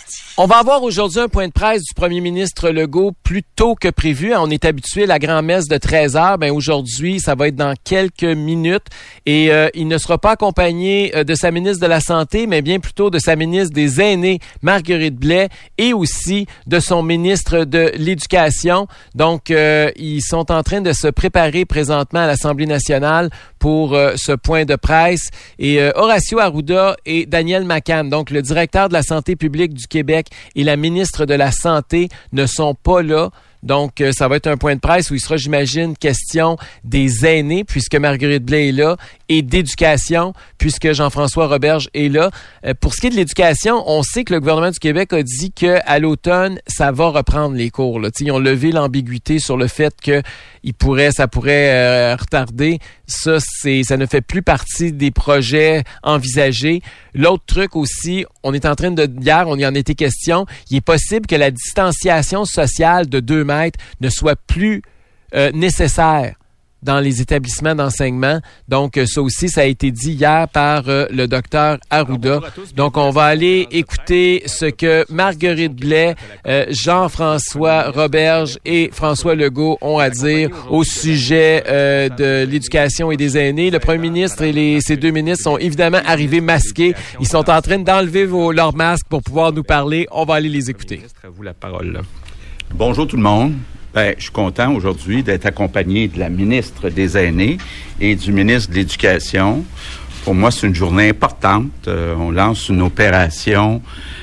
On va avoir aujourd'hui un point de presse du premier ministre Legault plus tôt que prévu. On est habitué à la grand-messe de 13h. Ben aujourd'hui, ça va être dans quelques minutes. Et il ne sera pas accompagné de sa ministre de la Santé, mais bien plutôt de sa ministre des Aînés, Marguerite Blais, et aussi de son ministre de l'Éducation. Donc, ils sont en train de se préparer présentement à l'Assemblée nationale pour ce point de presse. Et Horacio Arruda et Daniel McCann, donc le directeur de la Santé publique du Québec et la ministre de la Santé, ne sont pas là. Donc, ça va être un point de presse où il sera, j'imagine, question des aînés, puisque Marguerite Blais est là, et d'éducation, puisque Jean-François Roberge est là. Pour ce qui est de l'éducation, on sait que le gouvernement du Québec a dit qu'à l'automne, ça va reprendre les cours. Là. Ils ont levé l'ambiguïté sur le fait que ça pourrait retarder. Ça ne fait plus partie des projets envisagés. L'autre truc aussi, hier, on y en était question, il est possible que la distanciation sociale de 2 mètres ne soit plus nécessaire dans les établissements d'enseignement. Donc, ça aussi, ça a été dit hier par le docteur Arruda. Donc, on va aller écouter ce que Marguerite Blais, Jean-François Roberge et François Legault ont à dire au sujet de l'éducation et des aînés. Le premier ministre et ces 2 ministres sont évidemment arrivés masqués. Ils sont en train d'enlever leurs masques pour pouvoir nous parler. On va aller les écouter. À vous la parole. Bonjour tout le monde. Je suis content aujourd'hui d'être accompagné de la ministre des Aînés et du ministre de l'Éducation. Pour moi, c'est une journée importante. On lance une opération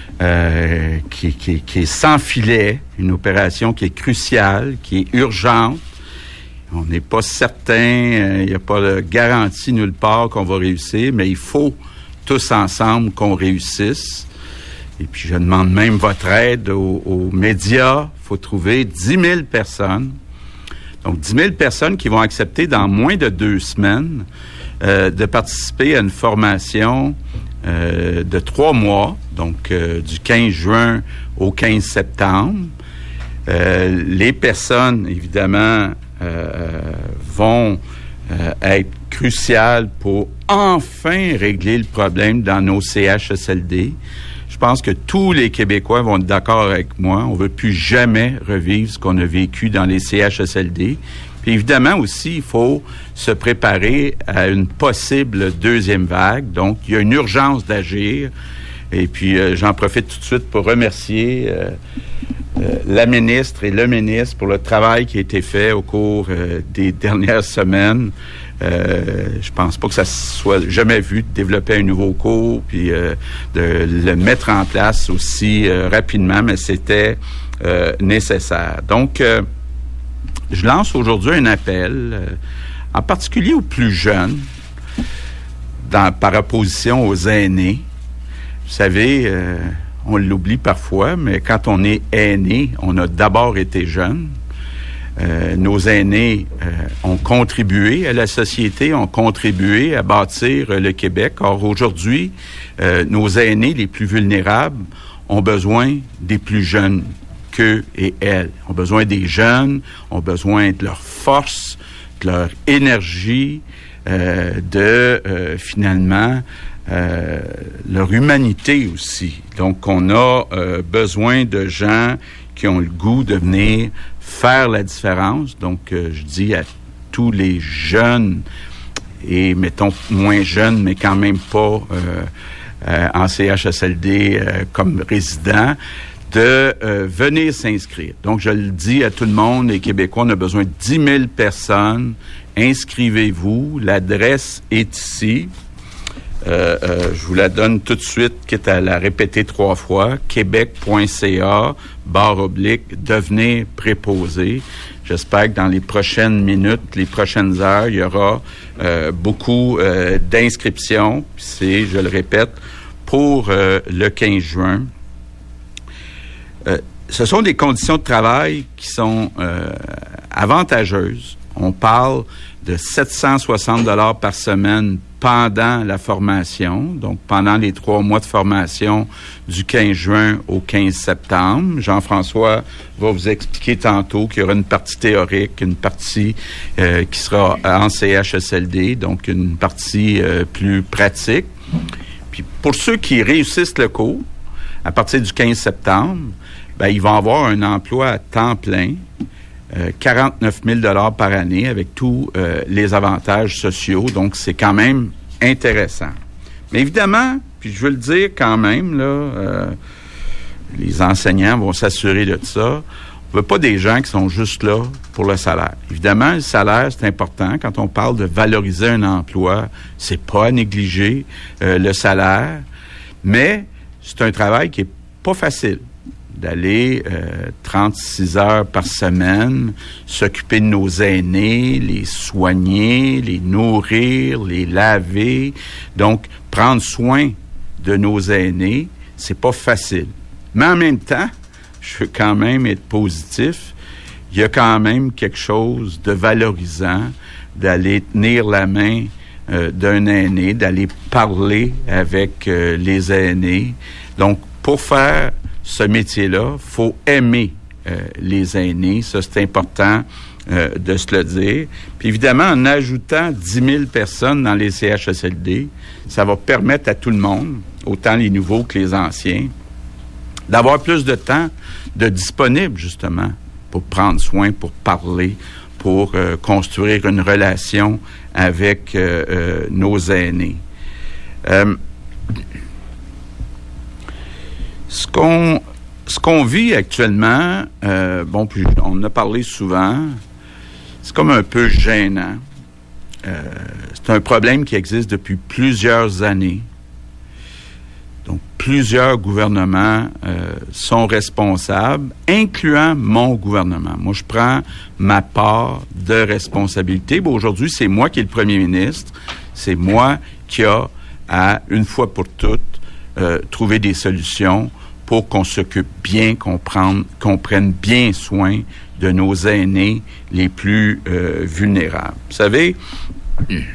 qui est sans filet, une opération qui est cruciale, qui est urgente. On n'est pas certain, il n'y a pas de garantie nulle part qu'on va réussir, mais il faut tous ensemble qu'on réussisse. Et puis, je demande même votre aide aux médias. Il faut trouver 10 000 personnes. Donc, 10 000 personnes qui vont accepter dans moins de 2 semaines de participer à une formation de 3 mois, donc du 15 juin au 15 septembre. Les personnes, évidemment, vont être cruciales pour enfin régler le problème dans nos CHSLD. Je pense que tous les Québécois vont être d'accord avec moi. On ne veut plus jamais revivre ce qu'on a vécu dans les CHSLD. Puis évidemment aussi, il faut se préparer à une possible 2e vague. Donc, il y a une urgence d'agir. Et puis, j'en profite tout de suite pour remercier la ministre et le ministre pour le travail qui a été fait au cours des dernières semaines. Je pense pas que ça soit jamais vu de développer un nouveau cours puis de le mettre en place aussi rapidement, mais c'était nécessaire. Donc, je lance aujourd'hui un appel, en particulier aux plus jeunes, par opposition aux aînés. Vous savez, on l'oublie parfois, mais quand on est aîné, on a d'abord été jeune. Nos aînés ont contribué à la société, ont contribué à bâtir le Québec. Or, aujourd'hui, nos aînés les plus vulnérables ont besoin des plus jeunes qu'eux et elles. Ont besoin des jeunes, ont besoin de leur force, de leur énergie, finalement, leur humanité aussi. Donc, on a besoin de gens qui ont le goût de venir faire la différence. Donc, je dis à tous les jeunes, et mettons moins jeunes, mais quand même pas en CHSLD comme résidents, de venir s'inscrire. Donc, je le dis à tout le monde, les Québécois, on a besoin de 10 000 personnes. Inscrivez-vous. L'adresse est ici. Je vous la donne tout de suite, quitte à la répéter 3 fois. québec.ca/devenir préposé. J'espère que dans les prochaines minutes, les prochaines heures, il y aura beaucoup d'inscriptions. C'est, je le répète, pour le 15 juin. Ce sont des conditions de travail qui sont avantageuses. On parle de 760 $ par semaine pendant la formation, donc pendant les 3 mois de formation du 15 juin au 15 septembre. Jean-François va vous expliquer tantôt qu'il y aura une partie théorique, une partie qui sera en CHSLD, donc une partie plus pratique. Puis pour ceux qui réussissent le cours, à partir du 15 septembre, ils vont avoir un emploi à temps plein, 49 000 $ par année avec tous les avantages sociaux. Donc, c'est quand même intéressant. Mais évidemment, puis je veux le dire quand même, là, les enseignants vont s'assurer de ça. On veut pas des gens qui sont juste là pour le salaire. Évidemment, le salaire, c'est important. Quand on parle de valoriser un emploi, c'est pas à négliger le salaire. Mais c'est un travail qui est pas facile. D'aller 36 heures par semaine, s'occuper de nos aînés, les soigner, les nourrir, les laver. Donc, prendre soin de nos aînés, c'est pas facile. Mais en même temps, je veux quand même être positif. Il y a quand même quelque chose de valorisant d'aller tenir la main d'un aîné, d'aller parler avec les aînés. Donc, pour faire ce métier-là, faut aimer les aînés. Ça, c'est important de se le dire. Puis évidemment, en ajoutant 10 000 personnes dans les CHSLD, ça va permettre à tout le monde, autant les nouveaux que les anciens, d'avoir plus de temps de disponible, justement, pour prendre soin, pour parler, pour construire une relation avec nos aînés. Ce qu'on vit actuellement, puis on en a parlé souvent, c'est comme un peu gênant. C'est un problème qui existe depuis plusieurs années. Donc, plusieurs gouvernements sont responsables, incluant mon gouvernement. Moi, je prends ma part de responsabilité. Aujourd'hui, c'est moi qui est le premier ministre. C'est moi qui a à, une fois pour toutes, trouver des solutions pour qu'on s'occupe bien, qu'on prenne bien soin de nos aînés les plus vulnérables. Vous savez, c'est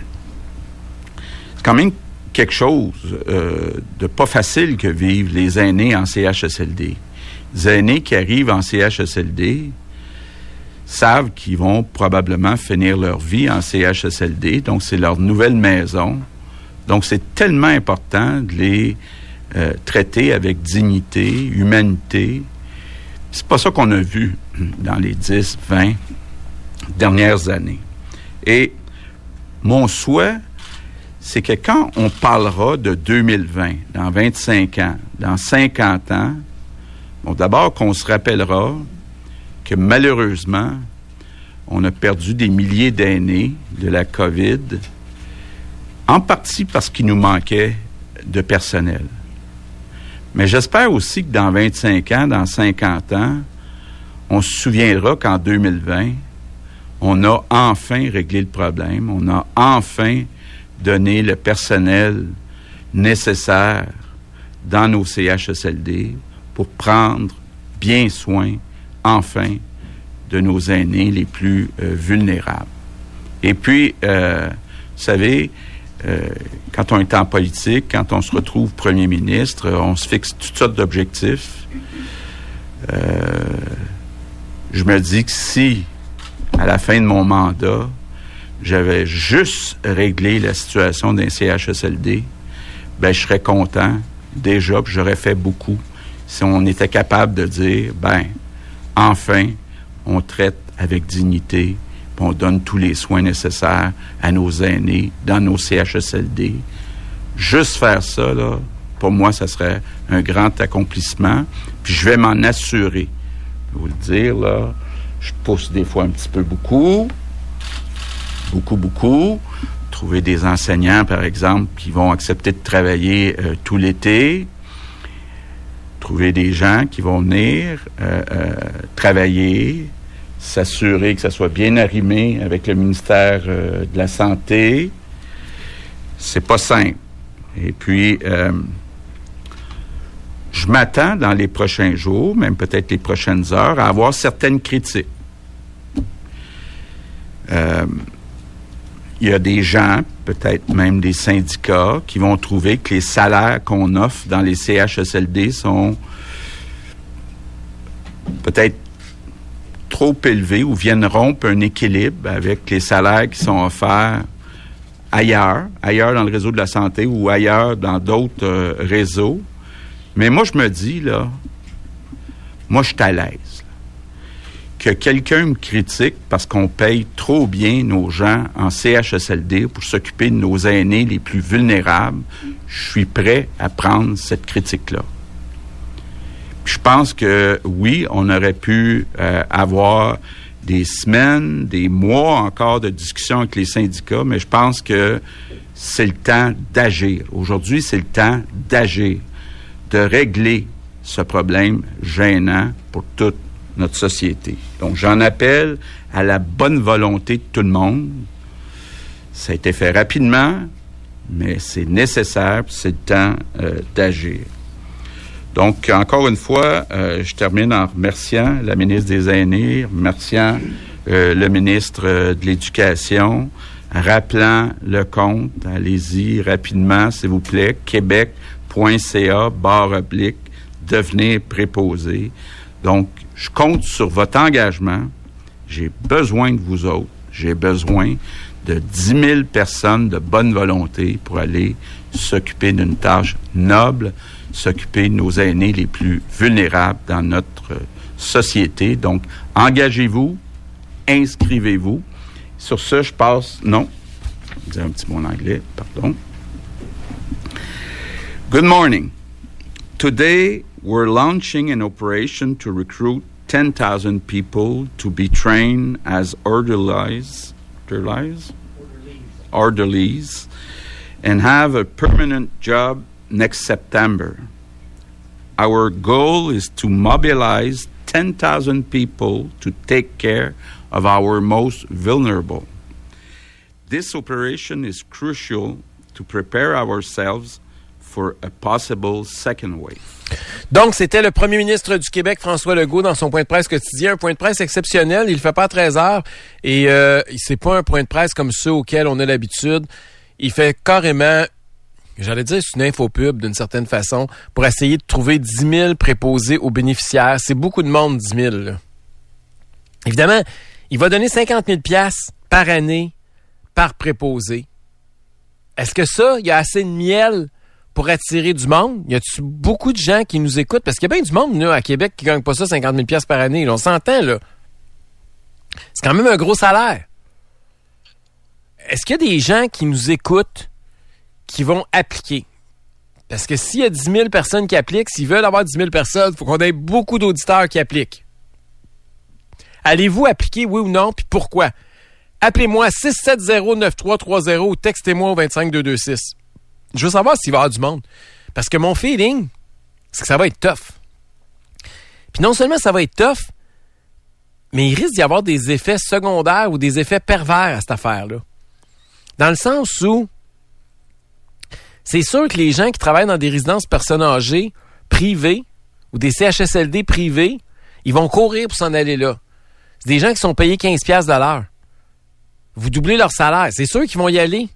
quand même quelque chose de pas facile que vivent les aînés en CHSLD. Les aînés qui arrivent en CHSLD savent qu'ils vont probablement finir leur vie en CHSLD, donc c'est leur nouvelle maison. Donc c'est tellement important de les traiter avec dignité, humanité. C'est pas ça qu'on a vu dans les 10, 20 dernières années. Et mon souhait, c'est que quand on parlera de 2020, dans 25 ans, dans 50 ans, d'abord qu'on se rappellera que malheureusement, on a perdu des milliers d'aînés de la COVID, en partie parce qu'il nous manquait de personnel. Mais j'espère aussi que dans 25 ans, dans 50 ans, on se souviendra qu'en 2020, on a enfin réglé le problème, on a enfin donné le personnel nécessaire dans nos CHSLD pour prendre bien soin, enfin, de nos aînés les plus vulnérables. Et puis, vous savez, quand on est en politique, quand on se retrouve premier ministre, on se fixe toutes sortes d'objectifs. Je me dis que si, à la fin de mon mandat, j'avais juste réglé la situation d'un CHSLD, je serais content déjà, puis j'aurais fait beaucoup. Si on était capable de dire, enfin, on traite avec dignité, puis on donne tous les soins nécessaires à nos aînés dans nos CHSLD. Juste faire ça, là, pour moi, ça serait un grand accomplissement. Puis je vais m'en assurer. Je vais vous le dire, là, je pousse des fois un petit peu beaucoup. Trouver des enseignants, par exemple, qui vont accepter de travailler tout l'été. Trouver des gens qui vont venir travailler, s'assurer que ça soit bien arrimé avec le ministère de la Santé. C'est pas simple. Et puis, je m'attends dans les prochains jours, même peut-être les prochaines heures, à avoir certaines critiques. Il y a des gens, peut-être même des syndicats, qui vont trouver que les salaires qu'on offre dans les CHSLD sont peut-être trop élevés ou viennent rompre un équilibre avec les salaires qui sont offerts ailleurs dans le réseau de la santé ou ailleurs dans d'autres réseaux. Mais moi, je me dis, là, moi, je suis à l'aise. Que quelqu'un me critique parce qu'on paye trop bien nos gens en CHSLD pour s'occuper de nos aînés les plus vulnérables, je suis prêt à prendre cette critique-là. Je pense que, oui, on aurait pu avoir des semaines, des mois encore de discussion avec les syndicats, mais je pense que c'est le temps d'agir. Aujourd'hui, c'est le temps d'agir, de régler ce problème gênant pour toute notre société. Donc, j'en appelle à la bonne volonté de tout le monde. Ça a été fait rapidement, mais c'est nécessaire, puis c'est le temps d'agir. Donc, encore une fois, je termine en remerciant la ministre des Aînés, remerciant le ministre de l'Éducation, rappelant le compte, allez-y rapidement, s'il vous plaît, québec.ca/devenir préposé. Donc, je compte sur votre engagement. J'ai besoin de vous autres. J'ai besoin de 10 000 personnes de bonne volonté pour aller s'occuper d'une tâche noble, s'occuper de nos aînés les plus vulnérables dans notre société. Donc, engagez-vous, inscrivez-vous. Sur ce, je passe... Non, je vais dire un petit mot en anglais, pardon. Good morning. Today, we're launching an operation to recruit 10,000 people to be trained as orderlies, and have a permanent job next September. Our goal is to mobilize 10,000 people to take care of our most vulnerable. This operation is crucial to prepare ourselves for a possible second wave. Donc, c'était le premier ministre du Québec, François Legault, dans son point de presse quotidien. Un point de presse exceptionnel. Il le fait pas à 13 heures. Et c'est pas un point de presse comme ceux auxquels on a l'habitude. Il fait carrément, j'allais dire, c'est une infopub d'une certaine façon, pour essayer de trouver 10 000 préposés aux bénéficiaires. C'est beaucoup de monde, 10 000. Là. Évidemment, il va donner 50 000 $ par année par préposé. Est-ce que ça, il y a assez de miel pour attirer du monde? Y a-tu beaucoup de gens qui nous écoutent? Parce qu'il y a bien du monde là, à Québec qui ne gagne pas ça 50 000 $ par année. Là, on s'entend, là. C'est quand même un gros salaire. Est-ce qu'il y a des gens qui nous écoutent qui vont appliquer? Parce que s'il y a 10 000 personnes qui appliquent, s'ils veulent avoir 10 000 personnes, il faut qu'on ait beaucoup d'auditeurs qui appliquent. Allez-vous appliquer, oui ou non? Puis pourquoi? Appelez-moi 670-9330 ou textez-moi au 25226. Je veux savoir s'il va y avoir du monde. Parce que mon feeling, c'est que ça va être tough. Puis non seulement ça va être tough, mais il risque d'y avoir des effets secondaires ou des effets pervers à cette affaire-là. Dans le sens où c'est sûr que les gens qui travaillent dans des résidences personnes âgées privées ou des CHSLD privés, ils vont courir pour s'en aller là. C'est des gens qui sont payés 15$ de l'heure. Vous doublez leur salaire. C'est sûr qu'ils vont y aller.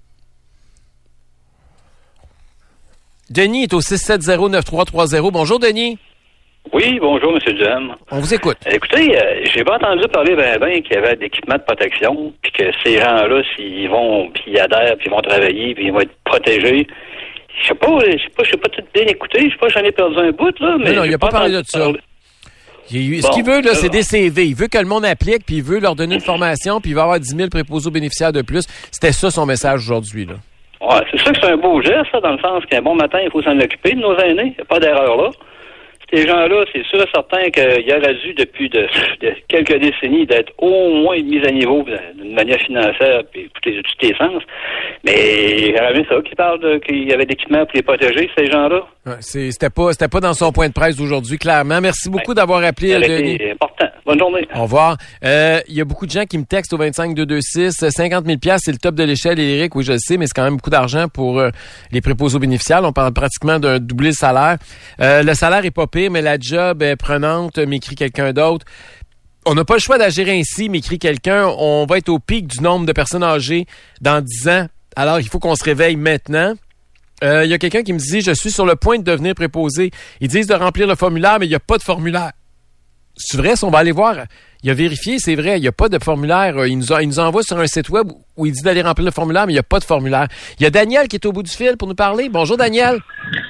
Denis est au 670-9330. Bonjour, Denis. Oui, bonjour, M. Duhem. On vous écoute. Écoutez, j'ai pas entendu parler qu'il y avait d'équipement de protection, puis que ces gens-là, s'ils vont, puis ils adhèrent, puis ils vont travailler, puis ils vont être protégés. Je sais pas tout bien écouté. Je sais pas, j'en ai perdu un bout, là. Mais non, il n'a pas parlé de ça. Ce qu'il veut, là, c'est des CV. Il veut que le monde applique, puis il veut leur donner une formation, puis il va avoir 10 000 préposés aux bénéficiaires de plus. C'était ça son message aujourd'hui, là. Ouais, c'est sûr que c'est un beau geste, ça, dans le sens qu'un bon matin, il faut s'en occuper de nos aînés. Il n'y a pas d'erreur là. Ces gens-là, c'est sûr et certain qu'il y aurait dû, depuis de quelques décennies, d'être au moins mis à niveau d'une manière financière et tous les sens. Mais j'aurais aimé ça, qu'il parle qu'il y avait d'équipements pour les protéger, ces gens-là. Ouais, c'était pas dans son point de presse d'aujourd'hui, clairement. Merci beaucoup d'avoir appelé, Denis. C'est important. Bonne journée. Au revoir. Il y a beaucoup de gens qui me textent au 25226. 50 000 $, c'est le top de l'échelle, Éric. Oui, je le sais, mais c'est quand même beaucoup d'argent pour les préposés aux bénéficiaires. On parle pratiquement d'un doublé le salaire. Le salaire est pas pire, mais la job est prenante, m'écrit quelqu'un d'autre. On n'a pas le choix d'agir ainsi, m'écrit quelqu'un. On va être au pic du nombre de personnes âgées dans 10 ans. Alors, il faut qu'on se réveille maintenant. Il y a quelqu'un qui me dit, je suis sur le point de devenir préposé. Ils disent de remplir le formulaire, mais il n'y a pas de formulaire. C'est vrai, si on va aller voir. Il a vérifié, c'est vrai, il n'y a pas de formulaire. Il nous envoie sur un site web où il dit d'aller remplir le formulaire, mais il n'y a pas de formulaire. Il y a Daniel qui est au bout du fil pour nous parler. Bonjour, Daniel.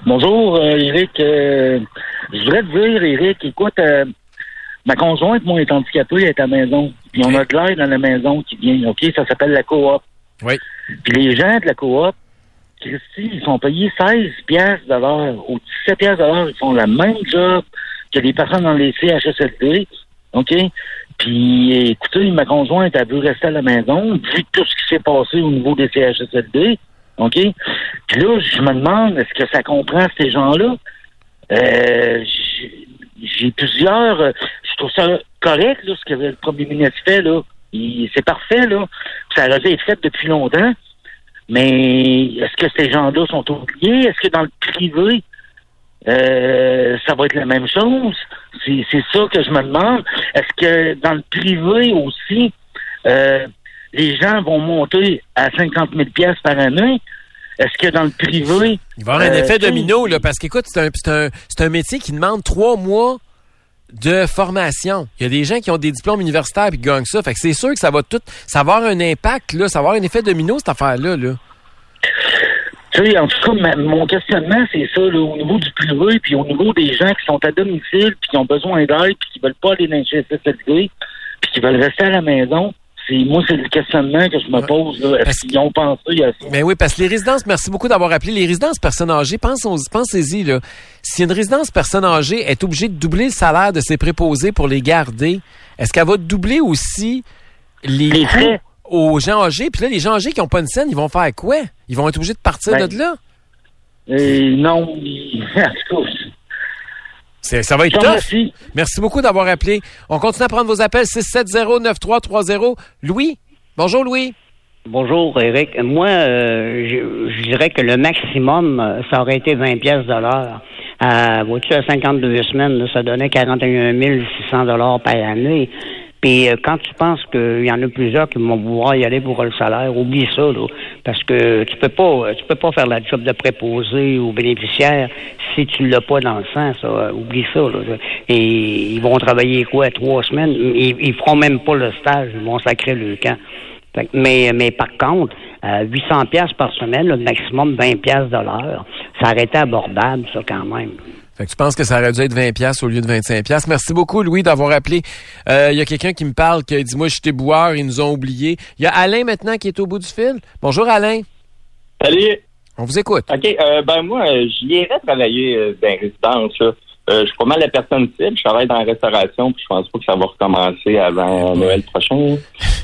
Bonjour, Éric. Je voudrais te dire, Éric, écoute, ma conjointe, moi, est handicapée, elle est à la maison. Puis on a de l'aide dans la maison qui vient, OK? Ça s'appelle la coop. Oui. Puis les gens de la coop, Christy, ils sont payés 16 piastres de l'heure ou 17 piastres de l'heure. Ils font le même job que des personnes dans les CHSLD, OK? Puis, écoutez, ma conjointe, elle veut rester à la maison, vu tout ce qui s'est passé au niveau des CHSLD, OK? Puis là, je me demande, est-ce que ça comprend ces gens-là? J'ai plusieurs... je trouve ça correct, là, ce que le premier ministre fait, là. C'est parfait, là. Ça aurait dû être fait depuis longtemps. Mais est-ce que ces gens-là sont oubliés? Est-ce que dans le privé, ça va être la même chose? C'est ça que je me demande. Est-ce que dans le privé aussi, les gens vont monter à 50 000 piastres par année? Est-ce que dans le privé... Il va y avoir un effet domino, là, parce qu'écoute, c'est un métier qui demande 3 mois de formation. Il y a des gens qui ont des diplômes universitaires et qui gagnent ça. Fait que c'est sûr que ça va avoir un impact, là, ça va avoir un effet domino, cette affaire-là, là. Tu sais, en tout cas, mon questionnement, c'est ça, là, au niveau du privé, puis au niveau des gens qui sont à domicile, puis qui ont besoin d'aide, puis qui veulent pas aller dans le CHSLD, puis qui veulent rester à la maison. Moi, c'est le questionnement que je me pose. Là. Est-ce qu'ils ont pensé à ça? Mais oui, parce que les résidences, merci beaucoup d'avoir appelé. Les résidences personnes âgées, pensez-y, là. Si une résidence personne âgée est obligée de doubler le salaire de ses préposés pour les garder, est-ce qu'elle va doubler aussi les frais aux gens âgés? Puis là, les gens âgés qui n'ont pas une scène, ils vont faire quoi? Ils vont être obligés de partir de là? Non. En tout cas, ça va être tough. Merci beaucoup d'avoir appelé. On continue à prendre vos appels. 670-9330. Louis? Bonjour, Louis. Bonjour, Éric. Moi, je dirais que le maximum, ça aurait été 20 pièces de l'heure. Vois-tu, à 52 semaines, là, ça donnait 41 600 $ par année. Puis quand tu penses qu'il y en a plusieurs qui vont vouloir y aller pour le salaire, oublie ça, là, parce que tu peux pas faire la job de préposé aux bénéficiaires si tu l'as pas dans le sang, ça. Oublie ça, là. Et ils vont travailler 3 semaines, ils feront même pas le stage, ils vont sacrer le camp. Mais par contre, 800 pièces par semaine, le maximum 20 pièces de l'heure, ça aurait été abordable, ça, quand même. Fait que tu penses que ça aurait dû être 20 pièces au lieu de 25 pièces. Merci beaucoup, Louis, d'avoir appelé. Il y a quelqu'un qui me parle, qui dit, moi, j'étais boueur, ils nous ont oubliés. Il y a Alain, maintenant, qui est au bout du fil. Bonjour, Alain. Salut. On vous écoute. OK. Moi, j'y irais travailler dans les résidences, là. Je suis pas mal la personne cible. Je travaille dans la restauration, puis je pense pas que ça va recommencer avant Noël prochain.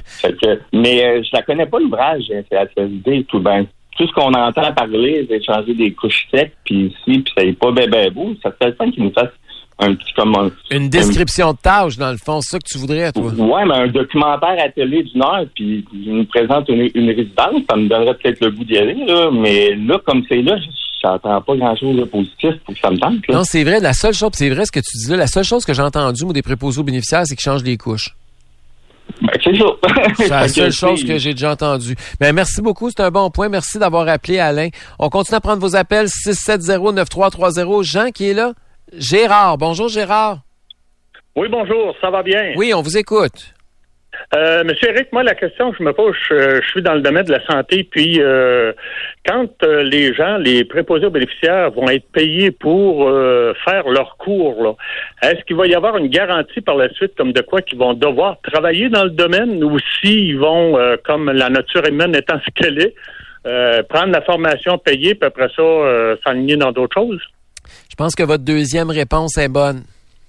Mais je la connais pas, l'ouvrage, c'est la CSD et tout. Tout ce qu'on entend parler, c'est changer des couches secs, puis ici, puis ça n'est pas beau. Ça serait le fun qu'ils nous fassent un petit comme une description de tâche, dans le fond, c'est ça que tu voudrais, toi? Ouais, mais un documentaire à télé d'une heure, puis ils nous présentent une résidence, ça me donnerait peut-être le goût d'y aller, là. Mais là, comme c'est là, j'entends pas grand-chose de positif pour que ça me tente, là. Non, c'est vrai, c'est vrai ce que tu dis là. La seule chose que j'ai entendue, moi, des préposés aux bénéficiaires, c'est qu'ils changent les couches. C'est ça. C'est la seule chose que j'ai déjà entendue. Mais merci beaucoup, c'est un bon point. Merci d'avoir appelé, Alain. On continue à prendre vos appels. 670-9330. Jean qui est là. Gérard. Bonjour, Gérard. Oui, bonjour. Ça va bien? Oui, on vous écoute. Monsieur Éric, moi, la question que je me pose, je suis dans le domaine de la santé, puis quand les gens, les préposés aux bénéficiaires vont être payés pour faire leur cours, là, est-ce qu'il va y avoir une garantie par la suite, comme de quoi qu'ils vont devoir travailler dans le domaine, ou s'ils vont, comme la nature humaine étant ce qu'elle est, prendre la formation payée, puis après ça, s'aligner dans d'autres choses? Je pense que votre deuxième réponse est bonne.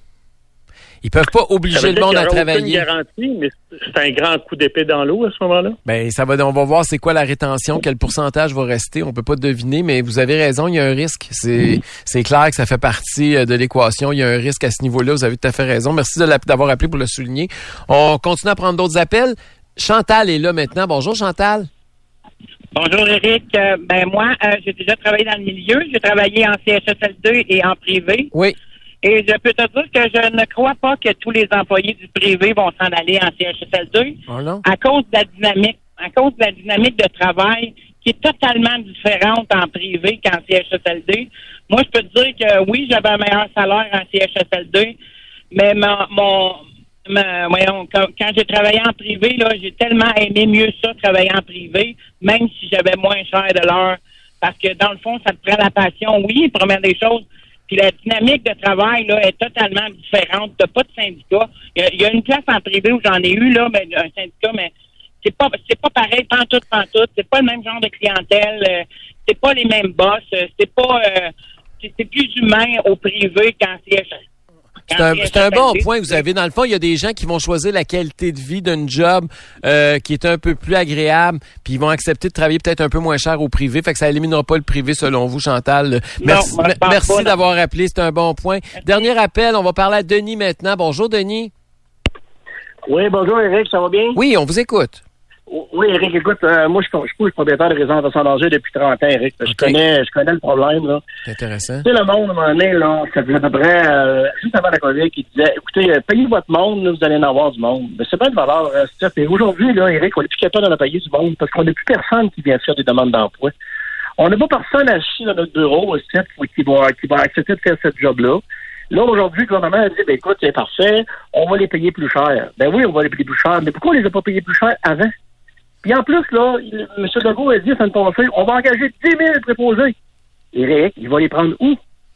Ils peuvent pas obliger le monde à travailler. Aucune garantie, mais c'est un grand coup d'épée dans l'eau à ce moment-là. Ben, on va voir c'est quoi la rétention, quel pourcentage va rester. On peut pas deviner, mais vous avez raison, il y a un risque. C'est clair que ça fait partie de l'équation. Il y a un risque à ce niveau-là. Vous avez tout à fait raison. Merci d'avoir appelé pour le souligner. On continue à prendre d'autres appels. Chantal est là maintenant. Bonjour, Chantal. Bonjour, Éric. Moi, j'ai déjà travaillé dans le milieu. J'ai travaillé en CHSLD et en privé. Oui. Et je peux te dire que je ne crois pas que tous les employés du privé vont s'en aller en CHSLD. Oh non. À cause de la dynamique de travail qui est totalement différente en privé qu'en CHSLD. Moi, je peux te dire que oui, j'avais un meilleur salaire en CHSLD, mais quand j'ai travaillé en privé, là, j'ai tellement aimé mieux ça, travailler en privé, même si j'avais moins cher de l'heure parce que dans le fond, ça te prend la passion, oui, première des choses. Puis la dynamique de travail là est totalement différente. T'as pas de syndicat. Il y a une place en privé où j'en ai eu là, mais un syndicat, mais c'est pas pareil, pantoute. C'est pas le même genre de clientèle. C'est pas les mêmes boss. C'est pas c'est plus humain au privé qu'en CHSLD. C'est un bon point que vous avez. Dans le fond, il y a des gens qui vont choisir la qualité de vie d'un job qui est un peu plus agréable, puis ils vont accepter de travailler peut-être un peu moins cher au privé. Fait que ça éliminera pas le privé, selon vous, Chantal. Merci d'avoir appelé. C'est un bon point. Dernier appel. On va parler à Denis maintenant. Bonjour, Denis. Oui, bonjour, Éric. Ça va bien? Oui, on vous écoute. Oui, Éric, écoute, moi, je suis propriétaire de résidence en danger depuis 30 ans, Éric. Je connais le problème, là. C'est intéressant. Tu sais, le monde, à un moment donné, là, ça faisait à peu près, juste avant la COVID, qui disait, écoutez, payez votre monde, là, vous allez en avoir du monde. Mais c'est pas de valeur, Steph. Et aujourd'hui, là, Éric, on n'est plus capable d'en payer du monde parce qu'on n'a plus personne qui vient faire des demandes d'emploi. On n'a pas personne assis dans notre bureau, Steph, qui va accepter de faire ce job-là. Là, aujourd'hui, le gouvernement a dit, écoute, c'est parfait, on va les payer plus cher. Ben oui, on va les payer plus cher, mais pourquoi on les a pas payés plus cher avant? Puis en plus, là, M. Legault a dit, ça ne passé, on va engager 10 000 préposés. Éric, il va les prendre où?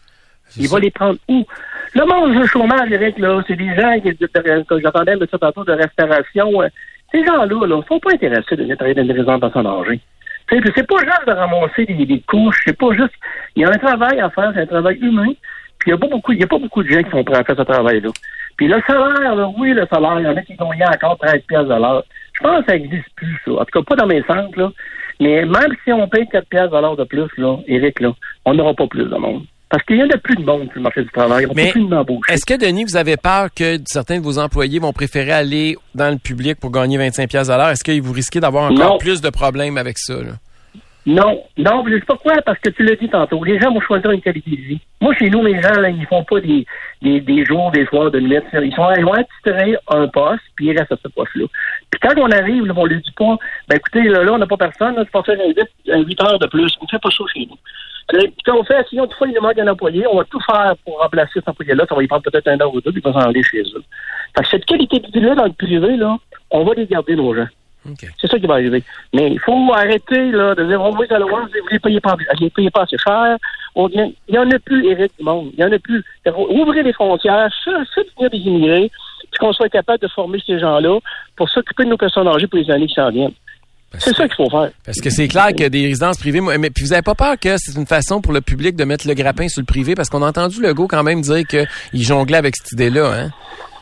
Le monde du chômage, Éric, là, c'est des gens que j'entendais de ça tantôt, de restauration. Ces gens-là, là, sont pas intéressés de travailler dans des résidences en danger. Puis c'est pas juste de ramasser des couches, c'est pas juste. Il y a un travail à faire, c'est un travail humain. Puis il y a pas beaucoup de gens qui sont prêts à faire ce travail-là. Puis le salaire, là, oui, le salaire, il y en a qui gagnaient encore 13 piastres de l'heure. Je pense que ça n'existe plus, ça. En tout cas, pas dans mes centres, là. Mais même si on paye 4 piastres de l'heure de plus, là, Éric, là, on n'aura pas plus de monde. Parce qu'il y en a plus de monde sur le marché du travail. On peut plus d'embaucher. Est-ce que, Denis, vous avez peur que certains de vos employés vont préférer aller dans le public pour gagner 25 piastres de l'heure? Est-ce que vous risquez d'avoir encore plus de problèmes avec ça, là? Non, je sais pas quoi, parce que tu l'as dit tantôt, les gens vont choisir une qualité de vie. Moi, chez nous, les gens, là, ils font pas des jours, des soirs, de nuit. Ils vont attirer un poste, puis ils restent à ce poste-là. Puis quand on arrive, là, on leur dit pas, ben écoutez, là, on n'a pas personne, là, tu peux faire 8 heures de plus. On fait pas ça chez nous. Puis quand on fait, sinon, toutefois, il nous manque un employé, on va tout faire pour remplacer cet employé-là, ça va y prendre peut-être 1 heure ou 2, puis il va s'en aller chez eux. Fait que cette qualité de vie-là, dans le privé, là, on va les garder, nos gens. Okay. C'est ça qui va arriver. Mais il faut arrêter là, de dire on va aller voir, vous les payez pas assez cher. Il n'y en a plus, Éric, du monde. Il n'y en a plus. Ouvrez les frontières, faites venir des immigrés, puis qu'on soit capable de former ces gens-là pour s'occuper de nos personnes âgées pour les années qui s'en viennent. C'est ça qu'il faut faire. Parce que c'est clair que des résidences privées, mais puis vous n'avez pas peur que c'est une façon pour le public de mettre le grappin sur le privé, parce qu'on a entendu Legault quand même dire qu'il jonglait avec cette idée-là, hein?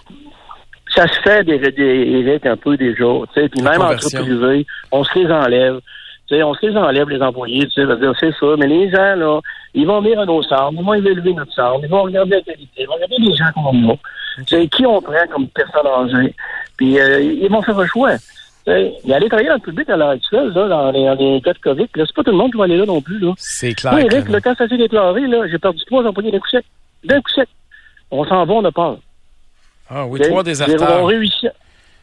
Ça se fait Éric, un peu déjà, tu sais, puis même en privé, on se les enlève. Tu sais, on se les enlève, les employés, tu sais, c'est ça. Mais les gens, là, ils vont venir à nos centres, ils vont élever notre centre, ils vont regarder la qualité, ils vont regarder les gens comme nous. Tu sais, qui on prend comme personne âgée. Puis ils vont faire un choix. Tu sais, mais aller travailler dans le public à l'heure actuelle, là, dans les cas de COVID, là, c'est pas tout le monde qui va aller là non plus, là. C'est clair. Oui, Éric, là, quand ça s'est déclaré, là, j'ai perdu 3 employés d'un coup sec. On s'en va, on a peur. Ah oui, 3 déserteurs. On réussit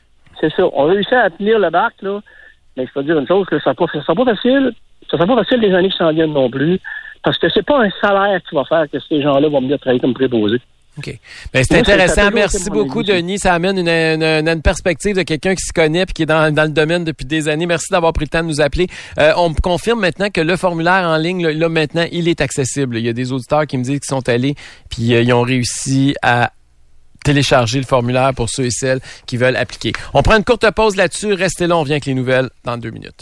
à tenir le barque, là. Mais je peux dire une chose, que ça sera pas facile. Ça sera pas facile les années qui s'en viennent non plus. Parce que c'est pas un salaire qui va faire que ces gens-là vont venir travailler comme préposés. OK. Ben, c'est intéressant. Merci beaucoup, Denis. Ça amène une perspective de quelqu'un qui se connaît et qui est dans le domaine depuis des années. Merci d'avoir pris le temps de nous appeler. On me confirme maintenant que le formulaire en ligne, là, maintenant, il est accessible. Il y a des auditeurs qui me disent qu'ils sont allés puis ils ont réussi à télécharger le formulaire pour ceux et celles qui veulent appliquer. On prend une courte pause là-dessus. Restez là, on vient avec les nouvelles dans 2 minutes.